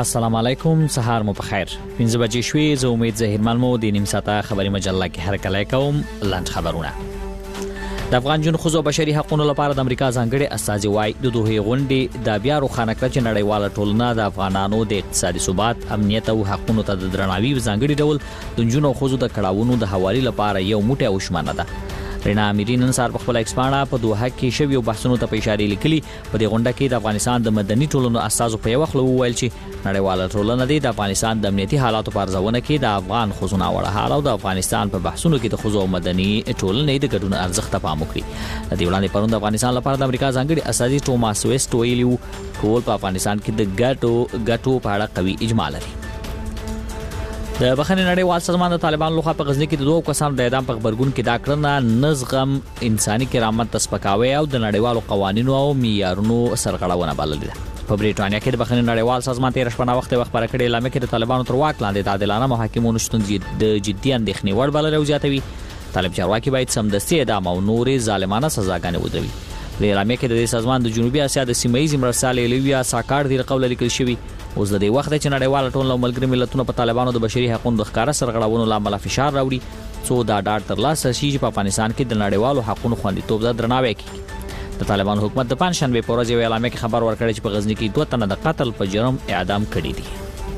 السلام علیکم، سهار مو بخیر. 5 بجې شوې. زه امید زهیرمل مو د نیم ساعته خبري مجله کې هرکلی کوم. لاند خبرونه. د افغان جنو خزو بشري حقوقو لپاره د امریکا ځانګړي استازي وای د دوه غونډې د بیا روښانه کړ چې نړیواله ټولنه د افغانانو د اقتصادي ثبات، امنیت او حقوقو ته د درناوي ځانګړي ډول د جنو خزو د کړهونو د حوالې لپاره یو موټی او شمانه ده. رینا امیری نن سهار په خپل ایکسپاڼه په دوحه کې شویو بحثونو ته اشاره لیکلي. په دې غونډه کې د افغانستان د مدني ټولنو استازو په یو خلو وویل چې نړیواله ټولنه د افغانستان د امنیتي حالاتو په ارزونه کې د افغان خزونه وړه حال او د افغانستان په بحثونو کې د خزو مدني ټولنې د ګډون ارزښت ته پام وکړي. د دې وړاندې پروند افغانستان لپاره د امریکا ځانګړي استازي ټوماس ویسټ ویلیو ټول په افغانستان کې د ګټو په اړه قوي اجماع لري. د بخښنې نړیوال سازمان د طالبانو لخوا په غزنی کې د 2 کسانو د اعدام په خبرګون کې دا کړنه نزغم انساني کرامت ته سپکاوی او د نړیوالو قوانینو او معیارونو سرغړونه بللې ده. په بریټانیا کې د بخښنې نړیوال سازمان 13 شپه وخت خبره کړې اعلان کې د طالبانو تر واک لاندې د عادلانه محاکمو نشټون د جدي اندېښنې وړ بلل او زیاتوي. طالب چارواکي باید سمدستي اعدام او نورې ظالمانه سزاګانې ودروي. په اعلان کې د سازمان د جنوبي اسیا د سیمایي مرسال لیویا ساکار دی قول لیکل شوی. اوس د دې وخت چې نړیواله ټولنه او ملګري ملتونو په طالبانو د بشري حقوقو د ښکارا سرغړونو لامل فشار راوړي څو دا ډاډ ترلاسه شي چې په افغانستان کې د نړیوالو حقوقو خوندیتوب د درناوي کوي. د طالبانو حکومت د پنځشنبه په ورځ یو اعلان کې خبر ورکړی چې په غزنی کې 2 تنه د قتل په جرم اعدام کړي دي.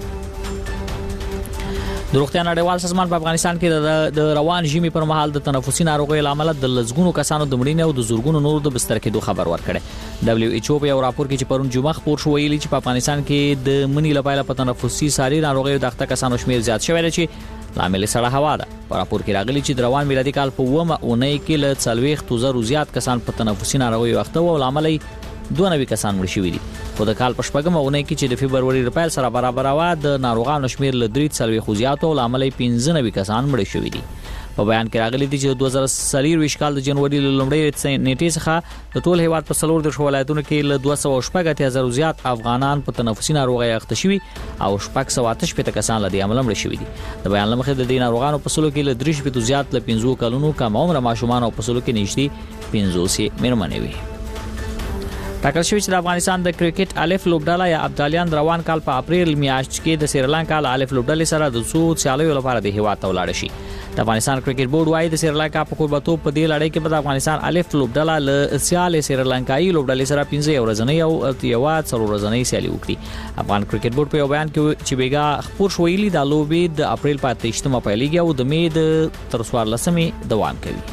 د روغتیا نړیوال سازمان په افغانستان کې د روان ژمي پر مهال د تنفسي ناروغیو لامل د لزګونو کسانو د مړینې او د زورګونو نورو د بستر کېدو خبر ورکړی. دبليو ایچ او په یو راپور کې چې پرون جمعه خبر شو ویلي چې په افغانستان کې د منی لپاره په تنفسي ساري ناروغیو د اخته کسانو شمیر زیات شوی دی چې لامل سړه هوا ده. په راپور کې راغلي چې د روان میلادي کال په 9 اونۍ کې له 40,000 زیات کسان په تنفسي ناروغیو اخته او لامل 92 کسان مړ شوي دي. خو د کال په شپږم اونۍ کې چې د فبرवरी رپایل سره برابر و د ناروغانو شمیر له 340 زیات او لامل 95 کسان مړ شوي دي. په بیان کې راغلي دي چې 2023 کال د جنوري لومړۍ نیټې څخه د ټول هیواد په 4 ولایتونو کې له 280,000 زیات افغانان په تنفسي ناروغي اخته شوي او 688 کسان له دې عمل مړ شوي دي. د بیان لمخې د دې ناروغانو په سلو کې له 3 زیات له 15 کلونو کم عمر ماشومان او په سلو کې نږدې 50 میرمنې وي. ټاکل شوی چې د افغانستان د کرکټ الف لوبډاله یا ابدالیان روان کال په اپریل میاشت کې د سریلانکا له الف لوبډلې سره د څو سیالیو لپاره د هیواد ته ولاړ شي. د افغانستان کرکټ بورډ وايي د سریلانکا په کوربتوب په دې لړۍ کې د افغانستان الف لوبډاله له سیال سریلانکایي لوبډلې سره 15 ورځې او یو 4 ورځې سیالي وکړي. افغان کرکټ بورډ په یو بیان کې چې بیګا خبر شویلی د لوبې د اپریل په 28مه پیلېږي او د مې د تر 14مې دوام کوي.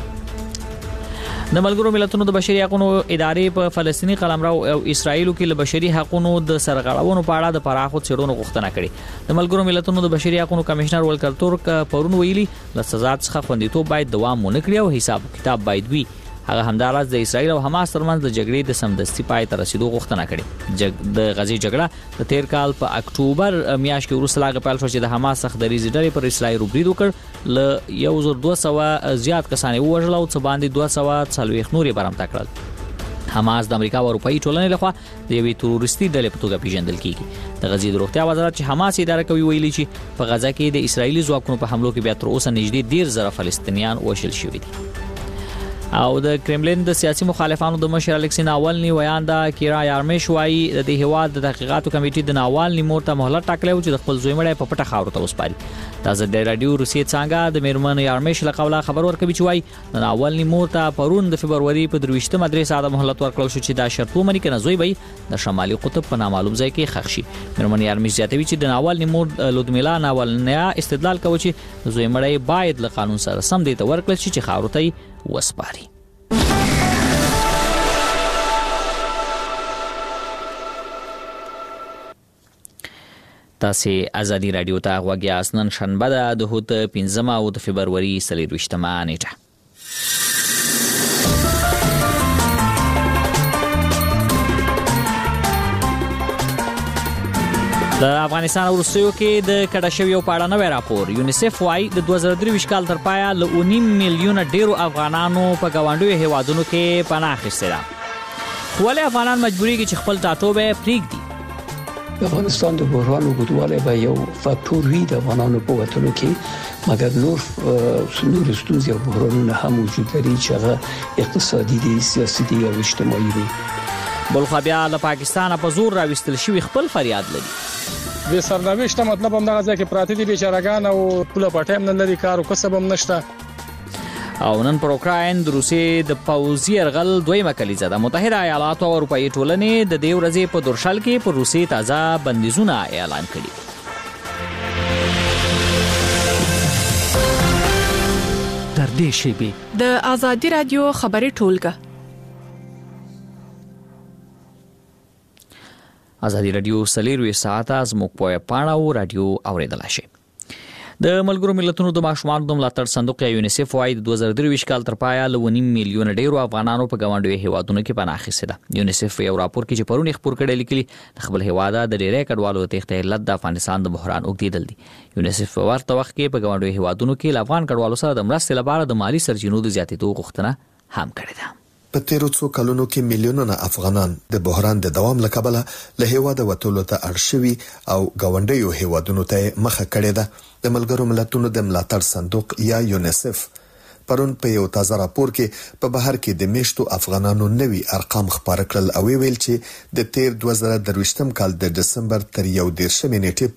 د ملګرو ملتونو د بشري حقوقو ادارې په فلسطینی قلمرو او اسرایلو کې له بشري حقوقو د سرغړونو په اړه د پراخو څېړنو غوښتنه کړې. د ملګرو ملتونو د بشري حقوقو کمشنر ولکر تورک پرون ویلي له سزا څخه خوندیتوب باید دوام ونه کړي او حساب کتاب باید وي. هغه همدارس د اسرایل او حماس ترمنځ د جګړې د سمدستي پای ته رسیدو غوښتنه کړې. د غزې جګړه د تیر کال په اکتوبر میاشت کې وروسته لاغه پیل شو چې د حماس څخه د ریزډرې پر اسرایل برید وکړ ل 1200 زیات کسان وژل او څه باندې 240 نورې برمته کړل. حماس د امریکا او اروپאי ټولنې لخوا د یوې تروریستي ډلې په توګه پیژندل کیږي. د غزې د روغتیا وزارت چې حماس اداره کوي ویلي چې په غزه کې د اسرایلی ځواکونو په حملو کې بیا تر اوسه نږدې 10,000 فلسطینیان وژل شوي دي. او د کرملین د سیاسي مخالفانو د مشر الکسی ناوالني ویاندا کیرا یارمیش وايي د هیواد د تحقیقاتو کمیټې د ناوالني مور ته مهلت ټاکلی چې د خپل زوی مړی په پټه خاورو ته وسپاري. تازه د رادیو روسیې څنګه د میرمن یارمیش له قوله خبر ورکوي چې وايي د ناوالني مور ته پرون د فبرवरी په 23مه درې ساعته مهلت ورکړل شو چې دا شرط ومني کنه زوی به د شمالي قطب په نامعلوم ځای کې ښخ شي. میرمن یارمیش زیاتوي چې د ناوالني مور لودمیلا ناوالنیا استدلال کوي چې زوی مړی باید له قانون سره سم دی ته ورکړل شي چې خاورو ته وسپاري. تاسو ازادي رادیو ته غوږی اسنن شنبه د هوت 15 او د فبرवरी 23مه نیټه. د افغانستان وروستیو کې د کډه شویو په اړه نوی راپور. یونیسف وايي د 2023 کال تر پایه له 9 میلیونه ډیرو افغانانو په ګاونډیو هیوادونو کې پناه اخیستې ده. خو ولې افغانان مجبوریږي چې خپل ټاټوبه پرېږدي؟ افغانستان د بحران وګړواله به یو فاکتور وي د افغانانو په وطنو کې، مګر نور ستونزې او بحرانونه هم وجود لري چې هغه اقتصادي دي، سیاسي دي او اجتماعي دي. بلخو بیا له پاکستان په زور راوستل شوی خپل فریاد لري. به سرنوشت مطلب هم دغه ځکه پراته دي بیچارهګان او پوله پټیم نه لري کار او کسب هم نشته. او نن پر اوکراین د روسیې د پوځي یرغل دویمه کلیزه د متحده ایالاتو او اروپאי ټولنې د دې ورځې په دورشل کې پر روسیې تازه بندیزونه اعلان کړي. در دې شیبې د آزادي رادیو خبري ټولګه. آزادي رادیو سلیروي ساعته زموږ په پاڼه او رادیو اوریدلای شي. د ملګرو ملتونو د ماشومانو د ملاتړ صندوق یا یونیسف وايي د 2023 کال تر پایه له 1.5 میلیون ډیرو افغانانو په ګاونډي هیوادونو کې پناه اخیستې ده. یونیسف یو راپور کې چې پرونی خبر کړي لیکلي د خپل هیواد د ډیرې کډوالو تخته علت د افغانستان د بحران اوږدېدل دي. یونیسف په ورته وخت کې په ګاونډي هیوادونو کې له افغان کډوالو سره د مرستې لپاره د مالی سرچینو د زیاتېدو غوښتنه هم کړې ده. په تیرو څو کلونو کې میلیونونه افغانان د بحران د دوام لکبله له هیواده وټولو ته اړشوي او ګاونډیو هیوادونو ته مخه کړې ده. د ملګرو ملتونو د ملاتړ صندوق یا یونیسف پرون په یو تازه راپور کې په بهر کې د میشتو افغانانو نوي ارقام خبر کړل او ویل چې د تیر 2023 کال د دسمبر تر 11 نیټې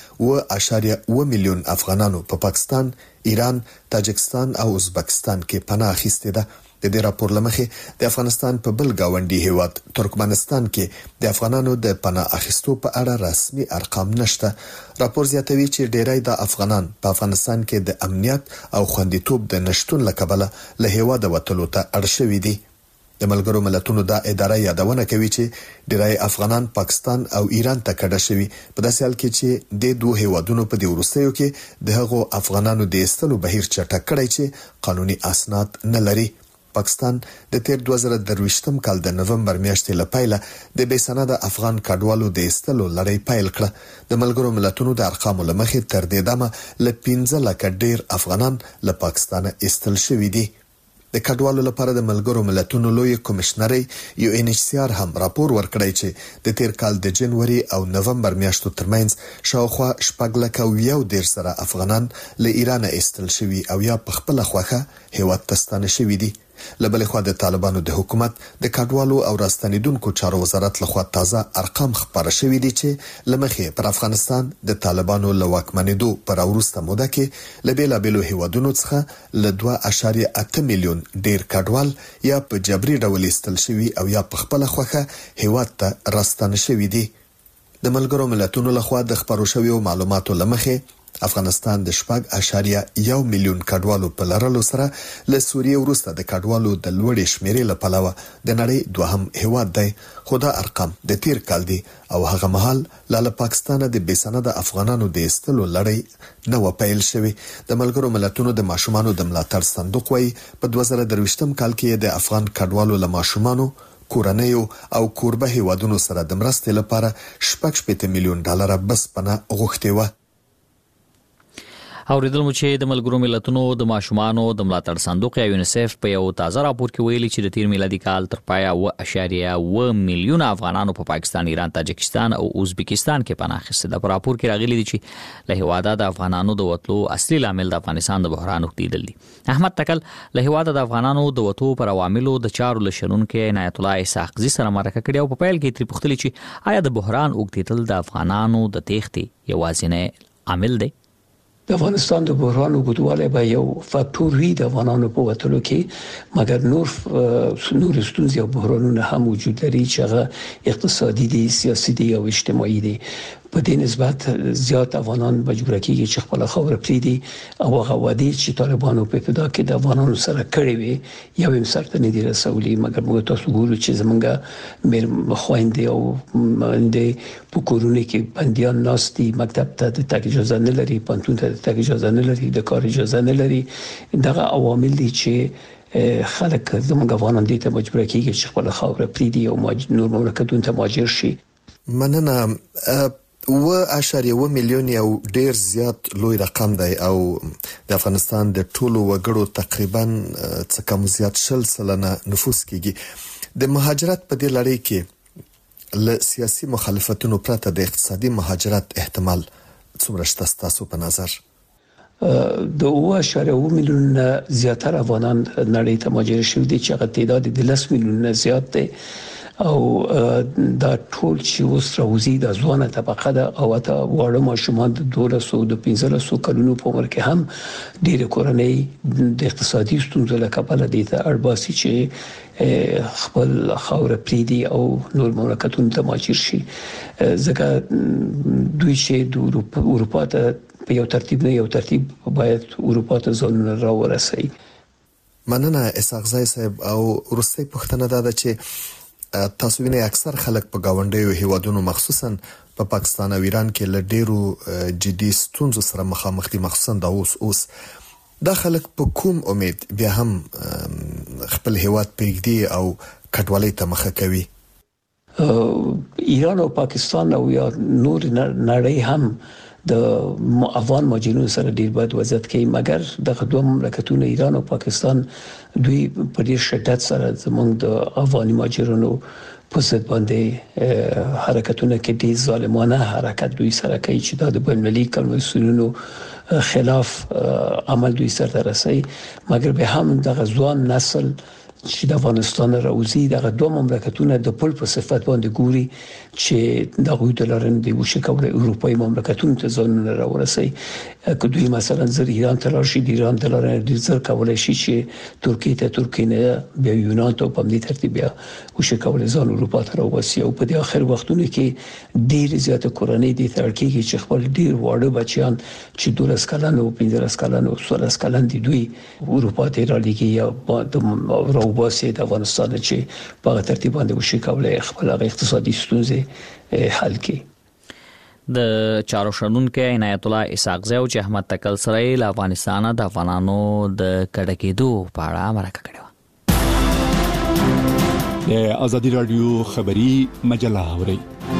پورې 1.1 میلیون افغانانو په پاکستان، ایران، تاجکستان او ازبکستان کې پناه اخیستې ده. د دې راپور لمخې د افغانستان په بل گاونډي هیواد ترکمنستان کې د افغانانو د پناه اخیستو په اړه رسمي ارقام نشته. راپور زیاتوي چې ډیری د افغانان په افغانستان کې د امنیت او خوندیتوب د نشټون لکبله له هیواده وټولو ته اړ شوي دي. د ملګرو ملتونو د ادارې یادونه کوي چې ډیری افغانان پاکستان او ایران ته کډه شوي په داسې حال کې چې د دوه هیوادونو په دی وروستیو کې د هغو افغانانو د ایستلو بهیر چټک کړی چې قانوني اسناد نه لري. پاکستان د تیر 2023 کال د نومبر میاشتې لپاره د بیسنده افغان کډوالو د ایستلو لړۍ پیل کړه. د ملګرو ملتونو د ارقامو لمخې تر دې دمه ل 15 لک ډیر افغانان له پاکستان ایستل شوي دي. د کډوالو لپاره د ملګرو ملتونو لوی کمشنري UNHCR هم راپور ورکړی چې د تیر کال د جنوري او نومبر میاشتو ترمنځ شاوخوا 4.1 سره افغانان له ایران ایستل شوي او یا په خپل خوخه هیواد ته ستانه شوي دي. لبل خو د طالبانو د حکومت د کډوالو او راستنیدونکو چارو وزارت لخوا تازه ارقام خبره شوې دي چې لمخې پر افغانستان د طالبانو له واکمنېدو پر وروسته موده کې لبل بلو هیوادونو څخه ل 2.8 میلیون ډیر کډوال یا په جبري ډول ایستل شوي او یا په خپل خوخه هیواد ته راستنه شوي دي. د ملګرو ملتونو لخوا د خبرو شویو معلوماتو لمخې افغانستان د 1.1 میلیون کډوالو په لرلو سره له سوریې وروسته د کډوالو د لوړې شمیرې لپاره د نړۍ دوهم هیواد دی. خو دا ارقام د تیر کال دي او هغه مهال له پاکستان د بیسنده افغانانو د ایستلو لړۍ نو پیل شوی. د ملګرو ملتونو د ماشومانو د ملاتړ صندوق وايي په 2023 کال کې د افغان کډوالو له ماشومانو کورنیو او کوربه هیوادونو سره د مرستې لپاره 8 میلیون ډالر بس پناه غوښتي و. اوریدل مو چې د ملګرو ملتونو د ماشومانو د ملاتړ صندوق یا یونیسف په یو تازه راپور کې ویلي چې د تیر میلادي کال تر پایه 1.1 میلیون افغانانو په پاکستان، ایران، تاجکستان او ازبکستان کې پناه اخیستې ده. په راپور کې راغلي دي چې له هیواده د افغانانو د وټلو اصلي عامل د افغانستان د بحران اوږدېدل دي. احمد تکل له هیواده د افغانانو د وټو پر عواملو د چارو لشنونکو عنایت الله اسحاقزي سره مرکه کړې او په پیل کې تری پوښتنه چې آیا د بحران اوږدېدل د افغانانو د تېښتې یوازینی عامل دی؟ د افغانستان د بحران وګړواله به یو فاکتور وي د افغانانو په وټلو کې، مګر نور ستونزې او بحرانونه هم وجود لري چې هغه اقتصادي دي، سیاسي دي او اجتماعي دي. په دې نسبت زیات افغانان مجبور کیږي چې خپل خاور پریږدي او هغه وادي چې طالبانو په ابتدا کې د افغانانو سره کړی وي یو هم سره نه دی رسولي. مګر موږ تاسو ګورو چې زمونږ مېر خويندې او مندې په کورونه کې بنديان ناستي، مکتب ته د تګ اجازه نه لري، پانتون ته د تګ اجازه نه لري، د کار اجازه نه لري. دغه عوامل دي چې خلک زمونږ افغانان دي ته مجبور کیږي چې خپل خاور پریږدي او نور مملکتونو ته مهاجر شي. مننه. 1.1 میلیون یو ډیر زیات لوی رقم دی او د افغانستان د ټولو وګړو تقریبا څه کم زیات 10% نفوس کېږي. د مهاجرت په دې لړۍ کې له سیاسي مخالفتونو پرته د اقتصادي مهاجرت احتمال څومره شته تاسو په نظر؟ د 1.1 میلیون زیاتره افغانان نړۍ ته مهاجر شوي دي چې هغه تعداد د 10 میلیون زیات دی. او دا ټول چې اوس راوځي د ځوانه طبقه ده او ته وړو ماشومان د 1200 د 1500 کلونو په عمر کې هم ډېر کورنۍ د اقتصادي ستونزو له کبله دي ته اړباسي چې خپل خاور پریدي او نور مملکتونو ته ماجر شي ځکه دوی چې د اروپا ته په یو ترتیب باید اروپا ته ځان راورسي. مننه اسحاق زای صاحب. او ورسته پښتنه ده چې تاسو وینئ اکثر خلک په گاونډیو هیوادونو مخصوصا په پاکستان او ایران کې له ډیرو جدي ستونزو سره مخامخ دي، مخصوصا د اوس دا خلک په کوم امید بیا هم خپل هیواد پرېږدي او کډوالۍ ته مخه کوي؟ ایران او پاکستان او یا نور نړۍ هم د افغان مهاجرینو سره ډیر بد وضعیت کوي، مګر د دوه مملکتونو ایران او پاکستان دوی په ډیر شدت سره زموږ د افغاني مهاجرینو په ضد باندې حرکتونه کې ډیر ظالمانه حرکت دوی سره کوي چې د بین المللي کنوانسیونونو خلاف عمل دوی سره رسي. مګر به هم د ځوان نسل چې د افغانستان راوځي د دوه مملکتونو د پل په صفت باندې ګوري چې د غوډ دلارن دی وشي کولای اروپאי مملکتونو ته ځان راورسي. که دوی مثلا زر ایران ته راشي د ایران دلارن د زر کولای شي چې ترکیه نه بیا یونان ته په دې ترتیب بیا وشي کولای ځان اروپا ته راوځي. او په دې اخر وختونو کې ډیر زیات کورنۍ دي ترکیه چې خپل ډیر واړه بچیان چې 12 کلن او 15 کلن او 16 کلن دي دوی اروپا ته را لګي یا واسه د افغانستان چې په ترتیب باندې وشي کولای خپل اقتصادي ستونزې حل کړي. د چارو شنونکو عنایت الله اسحاق زاو چې احمد تکل سره له افغانستان د افغانانو د کډکېدو په اړه مرکه کړې و. د ازادي رادیو خبری مجله اوري.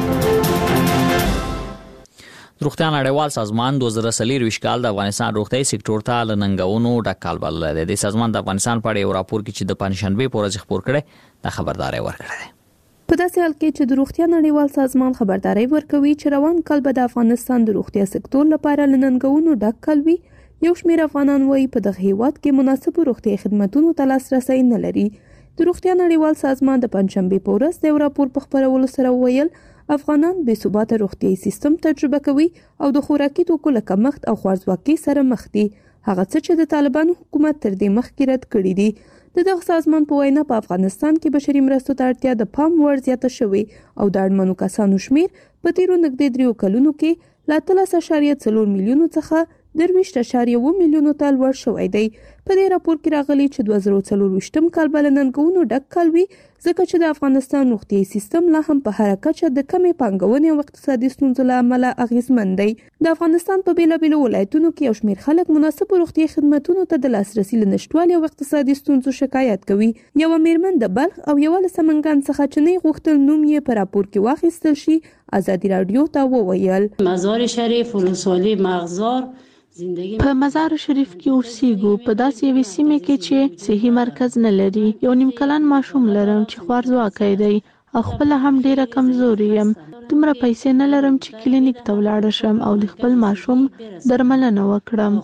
روغتیا نړیوال سازمان 2023 کال د افغانستان روغتیايي سکتور ته لننګونو ډکال بلل دی. د سازمان د افغانستان په اړه یو راپور کې چې د پنځشنبه په ورځ خبر کړي د خبرداري ورکړه. په داسې حال کې چې د روغتیا نړیوال سازمان خبرداري ورکوي چې روان کال به د افغانستان د روغتیا سکتور لپاره لننګونو ډکال وي، یو شمېر افغانان وایي په دغه هیواد کې مناسب روغتیايي خدماتونو ته لاسرسي نه لري. د روغتیا نړیوال سازمان د پنځشنبه په ورځ د یو راپور په خبرولو سره ویل افغانان بې ثباته روغتیايي سیستم تجربه کوي او د خوراکي توکو له کمښت او خوارځواکۍ سره مخ دي، هغه څه چې د طالبانو حکومت تر دې مخکې رد کړي دي. د دغه سازمان په وینا په افغانستان کې بشري مرستو ته اړتیا د پام وړ زیاته شوې او د اړمنو کسانو شمیر په تیرو نږدې 3 کلونو کې له 13.4 میلیونو څخه 23.1 میلیونو ته لوړ شوی دی. په دې راپور کې راغلي چې 2024 کال به لننګونو ډک کال وي، ځکه چې د افغانستان روغتیايي سیستم لا هم په هر کچه د کمې پانګونې او اقتصادي ستونزو له امله اغیزمن دی. د افغانستان په بیلابیلو ولایتونو کې یو شمېر خلک مناسب روغتیايي خدماتونو ته د لاسرسي له نشټوالي او اقتصادي ستونزو شکایت کوي. یو میرمن د بلخ او یو له سمنګان څخه چې نه غوښتل نوم یې په راپور کې واخیستل شي ازادي رادیو ته وویل. مزار شریف ولسوالۍ مغزار په مزار شریف کې اوسېږو، په داسې یوې سیمه کې چې صحي مرکز نه لري. یو نیم کلن ماشوم لرم چې خوارځواکی دی او خپل هم ډیره کمزوري یم. دومره پیسې نه لرم چې کلینیک ته ولاړ شم او د خپل ماشوم درملنه وکړم.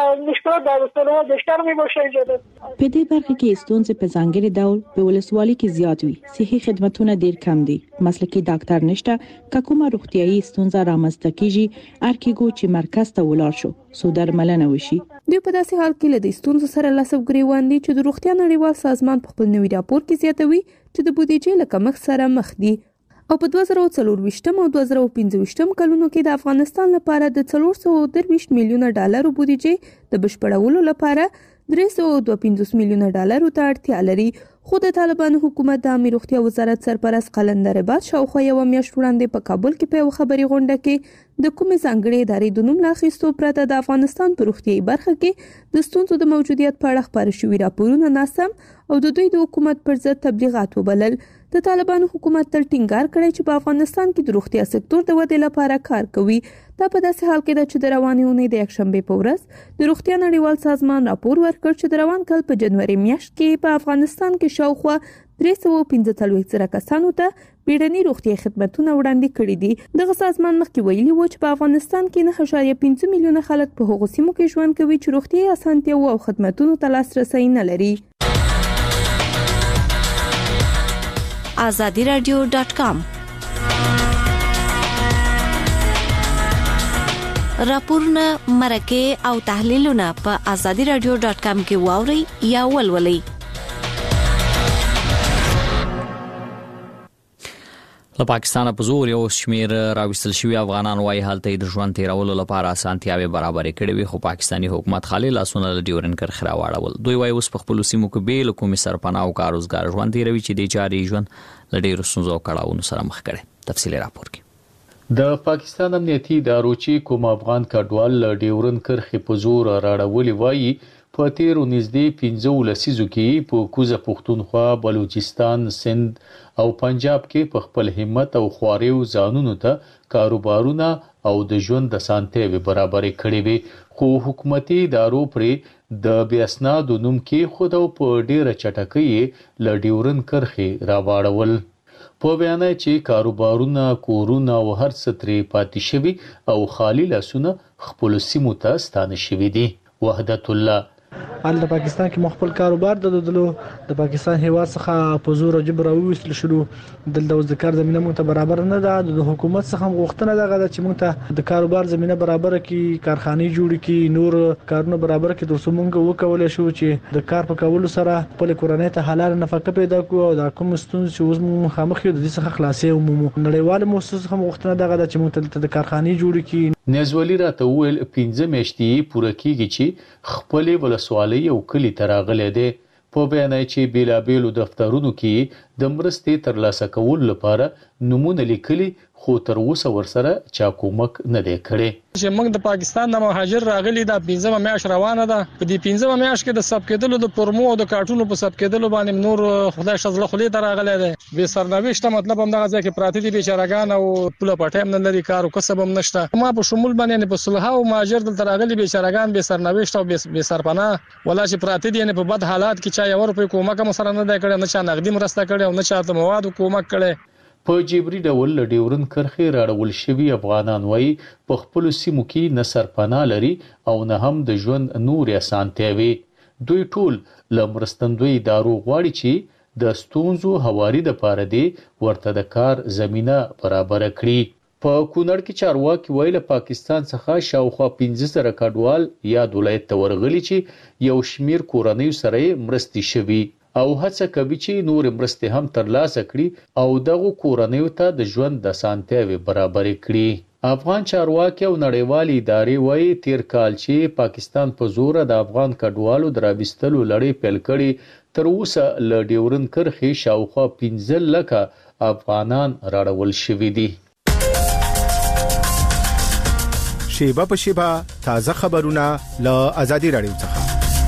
په دې برخه کې ستونزې په ځانګړي ډول په ولسوالۍ کې زیات وي. صحي خدماتونه ډیر کم دي، مسلکي ډاکټر نشته، که کومه روغتیايي ستونزه رامنځته کیږي ارکیګو چې مرکز ته ولاړ شو سو درملنه وشي. دوی په داسې حال کې له دې ستونزو سره لاس ګریوان دي چې د روغتیا نړیوال سازمان په خپل نوي راپور کې زیاتوي چې د بودیجې له کمښت سره مخ دي. او په 2024 او 2025 کلونو کې د افغانستان لپاره د 423 میلیونه ډالرو بودیجې د بشپړولو لپاره 325 میلیونه ډالرو ته اړتیا لري. خو د طالبانو حکومت د عامه روغتیا وزارت سرپرست قلندر عباس شاوخوا یو میاشت وړاندې په کابل کې په خبري غونډه کې د کومې ځانګړې ادارې د نوم لاخیستو پرته د افغانستان په روغتیايي برخه کې د ستونزو د موجودیت په اړه خبري شوي راپورونه ناسم او د دوی د حکومت پر ضد تبلیغات وبلل. د طالبانو حکومت تل ټینګار کړی چې په افغانستان کې د روغتیا سکتور د ودې لپاره کار کوي. دا په داسې حال کې ده چې د روانې اونۍ د یکشنبه په ورځ د روغتیا نړیوال سازمان راپور ورکړ چې د روان کال په جنوري میاشت کې په افغانستان کې شاوخوا 345 کسانو ته بیړني روغتیايي خدماتونه وړاندې کړي دي. دغه سازمان مخکې ویلي و چې په افغانستان کې 9.5 میلیونه خلک په هغو سیمو کې ژوند کوي چې روغتیايي اسانتیاو او خدماتونو ته لاسرسي نه لري. azadiradio.com. راپورونه، مرکه او تحلیلونه په azadiradio.com کې واوري یا ولولئ. له پاکستانه په زور یو شمیر راوستل شوی افغانان وايي حالت د ژوند تیرولو لپاره اسانتیاوي برابر کړي وي، خو پاکستانی حکومت خالي لاسونه له ډیورن کرخ راوړل. دوی وايي اوس په خپل سیمو کې بیل کومې سرپناه او کاروزګار ژوند تیروي چې د چاري ژوند له ډیرو ستونزو کړهونو سره مخ کړي. تفصیلي راپور کې د پاکستان امنیتي ادارو چې کوم افغان کډوال له ډیورن کرخ په زور راړولي وايي په تیرو نږدې 15 لسیزو کې په کوزه پښتونخوا، بلوچستان، سند او پنجاب کې په خپل همت او خواریو ځانونو ته کاروبارونه او د ژوند د سانتیوي برابر کړي وي، خو حکومتي ادارو پرې د بیاسنادو نوم کې خود او په ډیره چټکۍ له ډیورن کرخي راوړول. په بیان چې کاروبارونه، کورونه او هر څه ترې پاتې شوي او خالی لاسونه خپل سیمو ته ستانه شوي دي. وحدت الله د پاکستان کې مخبل کاروبار د پاکستان هیواد څخه په زور او جبر راوستل شو. د کار زمينه مونږ ته برابر نه ده. د حکومت څخه غوښتنه ده چې مونږ ته د کاروبار زمينه برابر کړي، کارخانه جوړ کړي، نور کارونه برابر کړي ترڅو مونږ وکولای شو چې د کار په کولو سره خپل کورنۍ ته حلال نفقه پیدا کړو او د کوم ستونزې چې اوس مونږ مخامخ یو د دې څخه خلاصې ومو. نړیوال موسسه هم غوښتنه ده چې مونږ ته د کارخانه جوړ کړي. نزولی راته ویل 15 میاشتې پوره کیږي چې خپل ولسوالۍ او کلی تراغلې ده. په بیان چې بیلابېلو دفترونو کې د مرستې ترلاسه کول لپاره نمونه لیکلي، خو تر اوسه ورسره چا کومک نه دی کړی. چې موږ د پاکستان د مهاجر راغلي دا 15 میاشت روانه ده. په دې 15 میاشت کې د سب کېدلو د پرمو او د کارټونو په سب کېدلو باندې نور خدای شزله خلې ته راغلی دی. به سرنوشت مطلب هم دغه ځکه پراته دي بیچارهګان او پوله پټیم نه لري، کار او کسب هم نشته. ما په شمول باندې په صلح او مهاجر دلته راغلي بیچارهګان به سرنوشت او به سرپناه ولا چې پراته دي نه په بد حالات کې چا یو روپۍ کومک هم سره نه دی کړی، نه چا نقدي مرسته کړې او نه چا مواد کومک کړي. په جبري ډول له ډیورن کرخي راړول شوي افغانان وايي په خپل سیمو کې نه سرپناه لري او نه هم د ژوند نور اسانتیاوي. دوی ټول له مرستندوی ادارو غواړي چې د ستونزو هواري د پاره دی ورته د کار زمينه برابر کړي. په کونړ کې چارواکي ویل پاکستان څخه شاوخوا 15 کډوال یا ولایت ته ورغلي چې یو شمیر کورنۍ سره مرستې شوي او هڅه کوي چې نور مرستې هم ترلاسه کړي او دغه کورنۍ ته د ژوند د سانتیاوي برابر کړي. افغان چارواکي او نړیوالې ادارې وایي تیر کال چې پاکستان په زور د افغان کډوالو دراوستلو لړۍ پیل کړي، تر اوسه له ډیورن کرخي شاوخوا 15 لکه افغانان راړول شوي دي. شیبه په شیبه تازه خبرونه له آزادي رادیو څخه.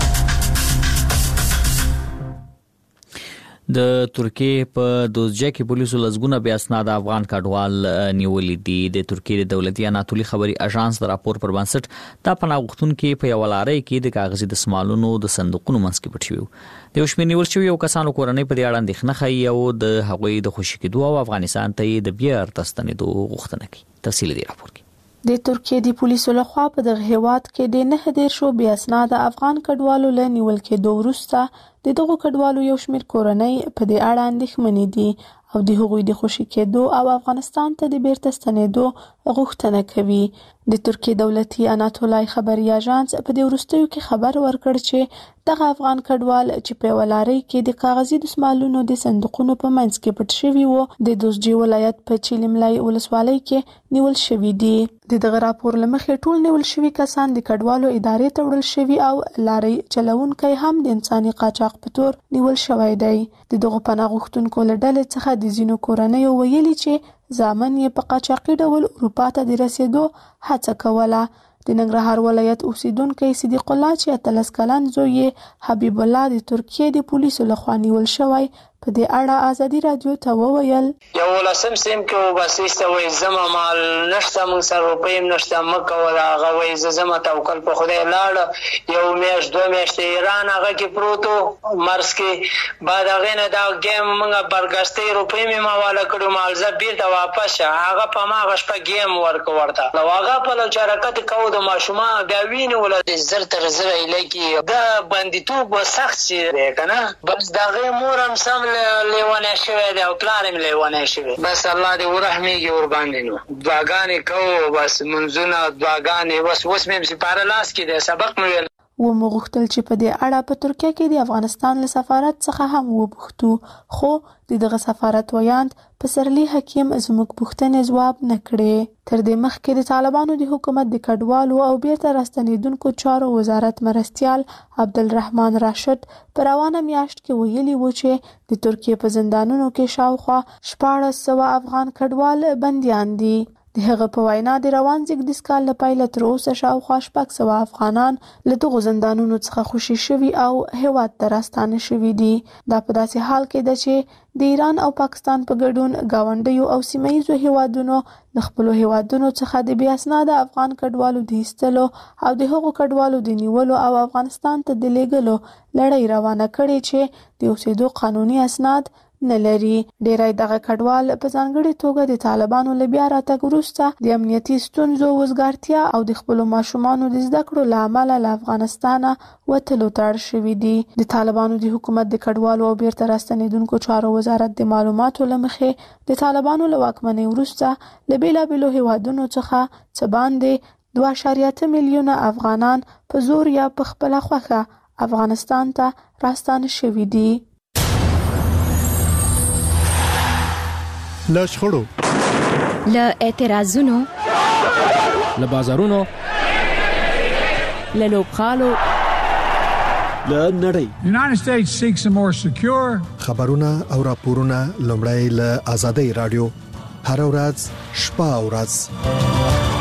د ترکیه په دوزجه کې پولیسو لزګونه بیا اسناد افغان کډوال نیولې دي. د ترکیه د دولتي اناتولي خبري اژانس د راپور پر بنسټ دا پناه غوښتونکو په یو لارې کې د کاغذي دسمالونو د صندوقونو منځ کې پټ شوی. د وشمیر نیول شوی یو کسانو کورنۍ په دې اړه اندېښنه ښیي او د هغوی د خوشي کېدو او افغانستان ته د بیا ارتستنېدو غوښتنه کوي. تفصیل دی راپور کې. د ترکیه د پولیسو لخوا په دغه هیواد کې د 9 بیا اسناد افغان کډوالو له نیول کېدو وروسته د دغو کډوالو یو شمېر کورنۍ په دې اړه اندېښمنې دي او د هغوی د خوشي کېدو او افغانستان ته د بیرته ستنېدو غوښتنه کوي. د ترکیه دولتي اناتولای خبري اژانس په دې وروستیو کې خبر ورکړ چې دغه افغان کډوال چې په ولاري کې د کاغذي دسمالونو د صندوقونو په منځ کې پټ شوی وو د دوزجي ولایت په چیلملای ولسوالۍ کې نیول شوی دي. دغه راپور لمخې ټول نیول شوی کسان د کډوالو ادارې ته وړل شوی او لاري چلوونکي هم د انساني قاچاق په تور نیول شوی دی. دغه پناه غوښتونکو له ډلې څخه د ځینو کورنیو ویلي چې ځامن یې په قاچاقي ډول اروپا ته د رسیدو هڅه کوله. د ننګرهار ولایت اوسیدونکو صدیق الله چې 13 کلن زوی حبیب الله د ترکیه د پولیسو لخوا نیول شوی په دې اړه آزادي رادیو ته وویل یو لسم سیم کې وباسيسته وې زما مال نشته مون سره روپیم نشته مکه ولا غوي زما توکل په خدای لاړ یو میاش دو میاش ایران هغه کې پروتو مرز کې بعد هغه نه دا گیم مونږه برګشتې روپیم ما والا کړو مالزه بیرته واپس هغه په ما غشپه گیم ورک ورته نو هغه په لچ حرکت کوو د ټول ماشومان بیا ویني ولادت زر تر زر لکه دا بندیتوب سخت شي کنه بس دا غي مور هم سم لیوانه شوی دی او پلان هم لیوانه شوی بس الله دې ورحمېږي ور باندې نو دعاګانې کوو بس منځونه دعاګانې بس اوس مې سپاره لاس کې د سبق مې و مغختل چې په دې اړه په ترکیه کې د افغانستان له سفارت څخه هم وبښتو خو دغه سفارت ویاند په سرلی حکیم زموږ پوښتنې ځواب نه کړي تر دې مخکې د طالبانو د حکومت د کډوالو او بیرته راستنیدونکو چارو وزارت مرستيال عبدالرحمن راشد پر روانه میاشت کې ویلي و چې د ترکیه په زندانونو کې شاوخوا 1400 افغان کډوال بنديان دي د هغه په وینا د روان زیږدیز کال له پیله تر اوسه شاوخوا 600 افغانان له دغو زندانونو څخه خوشي شوي او هیواد ته راستانه شوي دي دا په داسې حال کې ده چې د ایران او پاکستان په ګډون ګاونډیو او سیمه ییزو هیوادونو د خپلو هیوادونو څخه د بې اسناده افغان کډوالو د ایستلو او د هغو کډوالو د نیولو او افغانستان ته د لیږلو لړۍ روانه کړې چې د اوسېدو قانوني اسناد نه لري ډیری دغه کډوال په ځانګړي توګه د طالبانو له بیا راتګ وروسته د امنیتي ستونزو وزګارتیا او د خپلو ماشومانو د زده کړو له امله له افغانستانه وتلو ته اړ شوي دي د طالبانو د حکومت د کډوالو او بیرته راستنیدونکو چارو وزارت د معلوماتو له مخې د طالبانو له واکمنۍ وروسته له بیلابیلو هیوادونو څخه څه باندې 2.8 میلیونه افغانان په زور یا په خپله خوښه افغانستان ته راستانه شوي دي له شخړو له اعتراضونو له بازارونو له لوبخالو له نړۍ United States seeks a more secure خبرونه او راپورونه لومړی له آزادۍ رادیو هر ورځ شپه او ورځ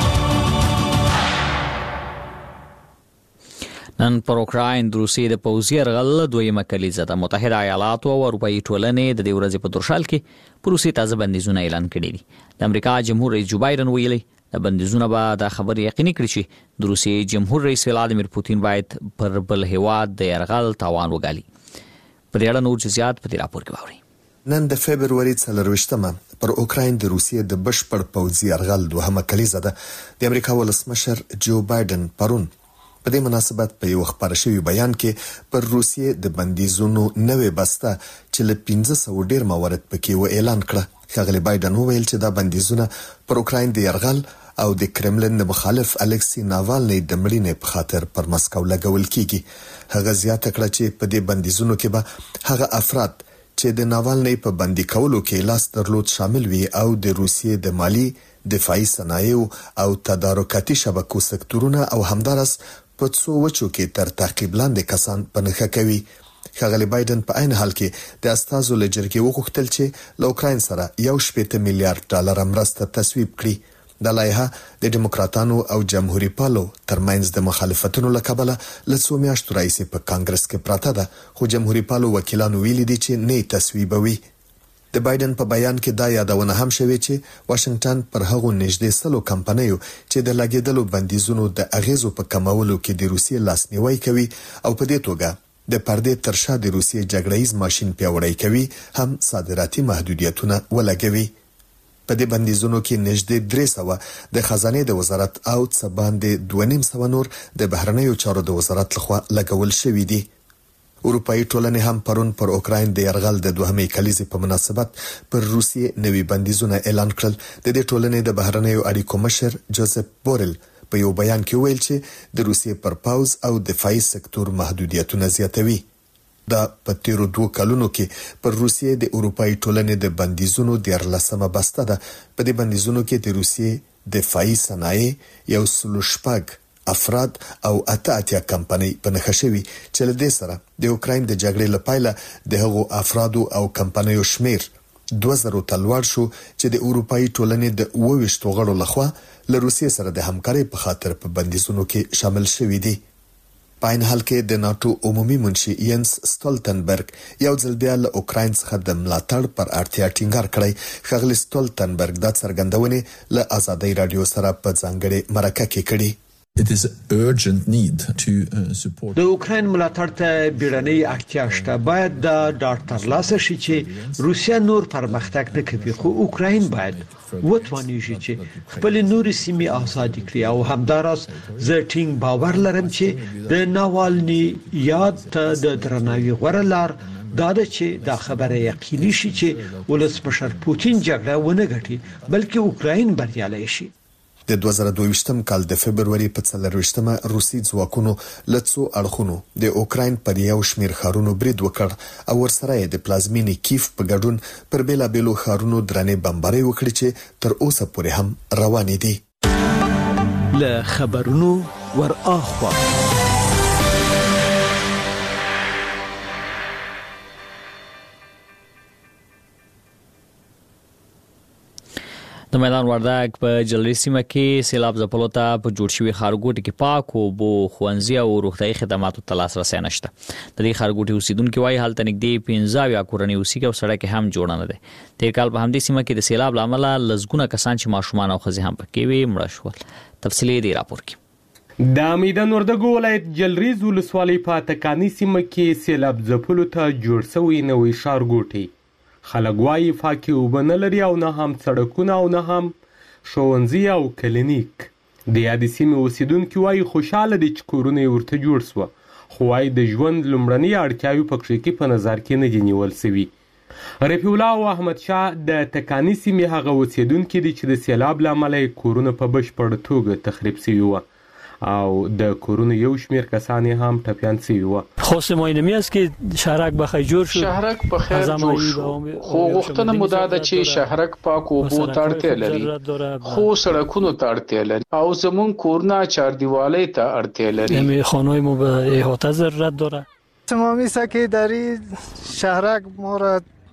نن پر اوکراین د روسیې د پوځي یرغل دویمه کلیزه د متحده ایالاتو او اروپאי ټولنې د دې ورځې په درشل کې پر روسیې تازه بندیزونه اعلان کړي دي د امریکا جمهور رئیس جو بایدن ویلي د بندیزونه به د خبرې یقیني کړي چې د روسیې جمهور رئیس ولادیمیر پوتین باید پر بل هیواد د یرغل تاوان وګالي په دې اړه نور جزئیات په دې راپور کې واورئ نن د فبرवरी 24 پر اوکراین د روسیې د بشپړ پوځي یرغل دوهمه کلیزه ده د امریکا ولسمشر جو بایدن پرون په دې مناسبت په یو خبر شوی بیان کې پر روسیې د بندیزونو نوې بسته چې له 1500 ډیر موارد پکې و اعلان کړ ښاغلی بایدن وویل چې دا بندیزونه پر اوکراین د یرغل او د کرملین د مخالف الکسی ناوالنی د مړینې په خاطر پر مسکو لګول کیږي هغه زیاته کړه چې په دې بندیزونو کې به هغه افراد چې د ناوالنی په بندي کولو کې لاس درلود شامل وي او د روسیې د مالی دفاعي صنایع او تدارکاتي شبکو سکتورونه او همدارس په څو وچو کې تر تعقیب لاندې کسان په نخښه کوي ښاغلی بایدن په عین حال کې د استازو له جرګې وغوښتل چې له اوکراین سره $1 میلیارډ مرسته تصویب کړي د لایحه د دیموکراتانو او جمهوریت پالو ترمنځ د مخالفتونو له کبله له څو میاشتو راهیسې په کانګرس کې پراته ده خو جمهوریت پالو وکیلانو ویلي دي چې نه تصویبوي د بایدن په بیان کې دا یادونه هم شوې چې واشنگټن پر هغو نږدې 100 کمپنیو چې د لګیدلو بندیزونو د اغیزو په کمولو کې د روسیې لاسنیوي کوي او په دې توګه د پردې ترشا د روسیې جګړه‌یز ماشين پیوړی کوي هم صادراتي محدودیتونه ولګوي په دې بندیزونو کې نږدې 300 د خزانه د وزارت او څه باندې 2.5 نور د بهرنیو چارو د وزارت لخوا لګول شوی دي اروپאי ټولنې هم پرون پر اوکراین د یرغل د دوهمې کلیزې په مناسبت پر روسیې نوي بندیزونه اعلان کړل د دې ټولنې د بهرنیو اړیکو مشر جوزف بورل په یو بیان کې ویل چې د روسیې پر پاوز او دفاعي سکتور محدودیتونه زیاتوي دا په تیرو 2 کلونو کې پر روسیې د اروپאי ټولنې د بندیزونو د 14مه بسته ده په دې بندیزونو کې د روسیې دفاعي صنایع یو سلوشپاګ افراد او اتیا کمپنۍ په نخښه شوي چې له دې سره د اوکراین د جګړې لپاره د هغو افرادو او کمپنیو شمیر 2000 تلوار شو چې د اروپאי ټولنې د 22 غړو لخوا له روسیې سره د همکارۍ په خاطر په بندیزونو کې شامل شوي دي په عین حال کې د ناتو عمومي منشي ینس ستولتنبرګ یو ځل بیا له اوکراین څخه د ملاتړ پر اړتیا ټینګار کړی ښاغلی ستولتنبرګ د څرګندونې له آزادۍ رادیو سره په ځانګړي مرکه کې کړي It is urgent need to support. د اوکراین ملاتړ ته بیړنۍ اړتیا شته. باید دا ډاکټر لاسه شي چې روسیا نور پرمختګ نه کوي، خو اوکراین باید وتوانیږي چې خپل نوري سیمې آزاد کړي. او همداراز زه ټینګ باور لرم چې د ناوالني یاد ته د درناوي غوړه لار دا ده چې دا خبره یقیني شي چې ولسمشر پوتین جګړه ونه ګټي بلکې اوکراین بریالي شي. د 2022م کال د فبرवरी په 24مه روسي ځواکونو لڅو اړخونو د اوکراین پر یو شمیر ښارونو برید وکړ او ورسره د پلازمینی کیف په ګډون پر بیلابیلو ښارونو درنې بمباري وکړي چې تر اوسه پورې هم روانې دي. له خبرونو ور اخوا د میدان وردګ په جلري سیمه کې سیلاب ځپلو ته په جوړ شوي ښارګوټي کې پاک اوبو، ښوونځي او روغتیايي خدماتو ته لاسرسی نشته. د دې ښارګوټي اوسیدونکو وايي هلته نږدې 15 کورنۍ اوسېږي او سړک هم جوړ نه دی. تیر کال په همدې سیمه کې د سیلاب لامل لزګونه کسان چې ماشومان او ښځې هم پکې وي مړه شول. تفصیلي دی راپور کې. د میدان وردګ ولایت جلریز ولسوالۍ په تکانی سیمه کې سیلاب ځپلو ته جوړ شوی نوی ښارګوټی خلک وايي پاکې اوبه نه لري او نه هم سړکونه او نه هم ښوونځي او کلینیک. د یادې سیمې اوسیدونکي وايي خوشحاله دي چې کورونه یې ورته جوړ سوه، خو وايي د ژوند لومړنۍ اړتیاوې په کښې کې په نظر کې نه دي نیول سوي. رفیع الله او احمد شاه د تکانی سیمې هغه اوسیدونکي دي چې د سیلاب له امله یې کورونه په بشپړه توګه تخریب سوي وه او د کورونو یو شمیر کسان هم ټپیان سوي وو. خاص ماینمی است که شهرک بخیر جوړ شو، شهرک په خیر جوړ شو، خو غوښتنه مو دا ده چې شهرک پاک اوبو ته اړتیا لري، خو سړکونو ته اړتیا لري او زمون کورونه چاردیوالۍ ته اړتیا لري. همه خانه‌های ما به احاطه ضرورت داره. تمامی است که در شهرک ما را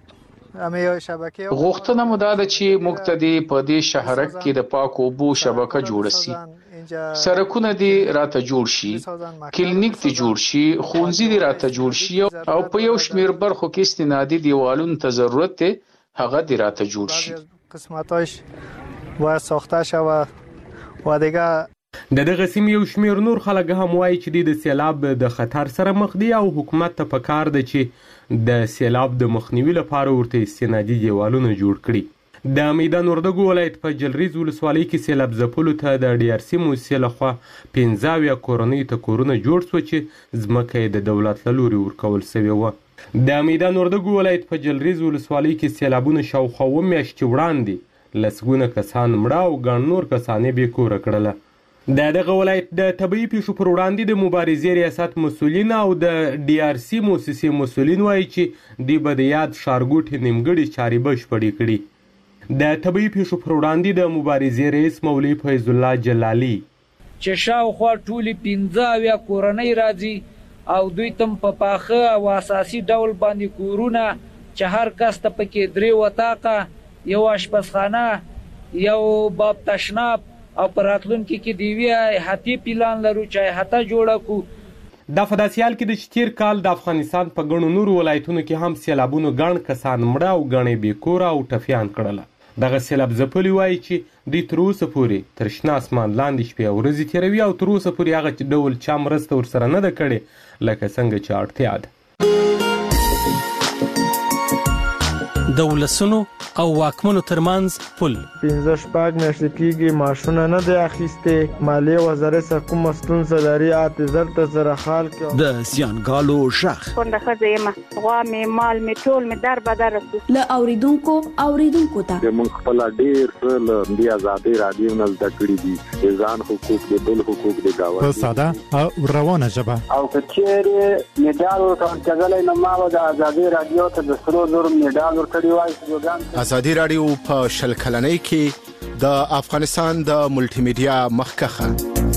غوښتنه مو دا ده چې موږ ته په دې شهرک کې د پاک اوبو شبکه جوړ شي، سړکونه دې راته جوړ شي، کلینیک دې جوړ شي، ښوونځي دې راته جوړ شي او په یو شمیر برخو کې استنادي دیوالونو ته ضرورت دی هغه دې راته جوړ شي. قسمتاش باید ساخته شوه و دیگه د دغه سیمې یو شمیر نور خلک هم وایي چې د سیلاب د خطر سره مخ دي او حکومت ته پکار ده چې د سیلاب د مخنیوي لپاره ورته استنادي دیوالونه جوړ کړي. د میدان وردګ ولایت په جلریز ولسوالۍ کې سیلاب ځپلو ته د DRC موسسې لخوا 15 کورنۍ ته کورونه جوړ شو چې ځمکه یې د دولت له لوري ورکول شوې وه. د میدان وردګ ولایت په جلریز ولسوالۍ کې سیلابونه شاوخوا 2 میاشتې وړاندې لسګونه کسان مړه او ګڼ نور کسان یې بې کوره کړله. د دغه ولایت د طبیعي پیښو پر وړاندې د مبارزې ریاست مسؤلین او د DRC موسسې مسؤلین وایي چې دوی به د یاد ښارګوټي نیمګړې چارې بشپړې کړي. د طبیعي پیښو پر وړاندې د مبارزې رئیس مولوي فیض الله جلالي چې شاوخوا ټولې 15 کورنۍ راځي او دوی تم په پاخه او اساسي ډول باندې کورونه چې هر کس ته پکې 3 وطاقه، یو اشپزخانه، یو باب تشناب او پراتلونکو کې دیوی احاطي پلان لرو چې احاطه جوړه کو. د فداسیال کې د تیر کال د افغانستان په ګڼو نورو ولایتونو کې هم سیلابونو ګڼ کسان مړه او ګڼې بې کوره او ټپیان کړله. دغه سیلاب ځپلي وایي چې دوی تر اوسه پورې تر شنه اسمان لاندې شپې او ورځې تېروي او تر اوسه پورې هغه ډول چا مرسته ورسره نه ده کړې لکه څنګه چې اړتیا ده. د ولسونو او واکمنو ترمنځ پل 15 میاشتې کېږي معاشونه نه دی اخیستې، مالیې وزارت څخه کومه ستونزه لري اعتذار ته سره حال کې د زیانګالو ژغ کونډه ښځه یم، غوا مې مال مې ټول مې در بدر رسو له اوریدونکو ته موږ خپل ډېر څه له دې ازادۍ راډیو نه زده کړي دي، د ځان حقوق د بل حقوق د گاونډي په ساده او روانه ژبه او کچېرې میډال ورکول کېدلای نو ما د ازادۍ راډیو ته د 300 میډال ورکړی وای. ازادي راډیو په شل کلنۍ کې د افغانستان د ملټي میډیا مخکخه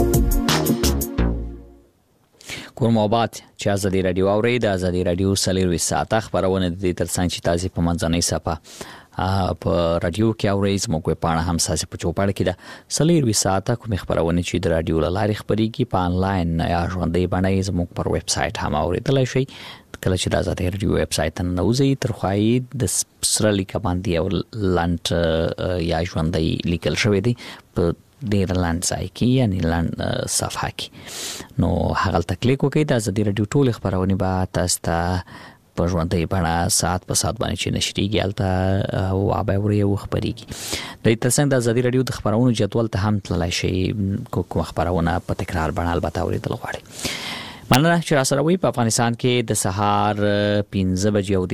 کورموبات چې ازادي راډیو اوري د ازادي راډیو سلیروي ساعته خبرونه د ترڅنګ چې تاسو په منځنۍ صفه په رادیو کې اوري زموږ په پاڼه هم ساسي په چوپړ کې د سلیروي ساعته کوم خبرونه چې د رادیو لارې خبريږي په انلاین یا ژوندۍ باندې زموږ پر ویب سټ هم اوریدلای شئ. کله چې د ازادي راډیو ویب سټ ته نوځي تر خوای د سره لیک باندې او لانت یا ژوندۍ لیکل شوی دی په ډیر لاند ځای کې یعنی لاند صفحه کې نو هغه تکلیف کوي د ازادي رادیو ټول خبرونه به تاسو ته په ژوندۍ بڼه ساعت په ساعت باندې چې نشریږي البته او اباوري او خبريږي د تاسو د ازادي رادیو د خبرونو جدول ته هم تللی شي کوم خبرونه په تکرار باندې البته اوریدل غواړي مننه چې را سره وي په افغانستان کې د سهار 15 بجې او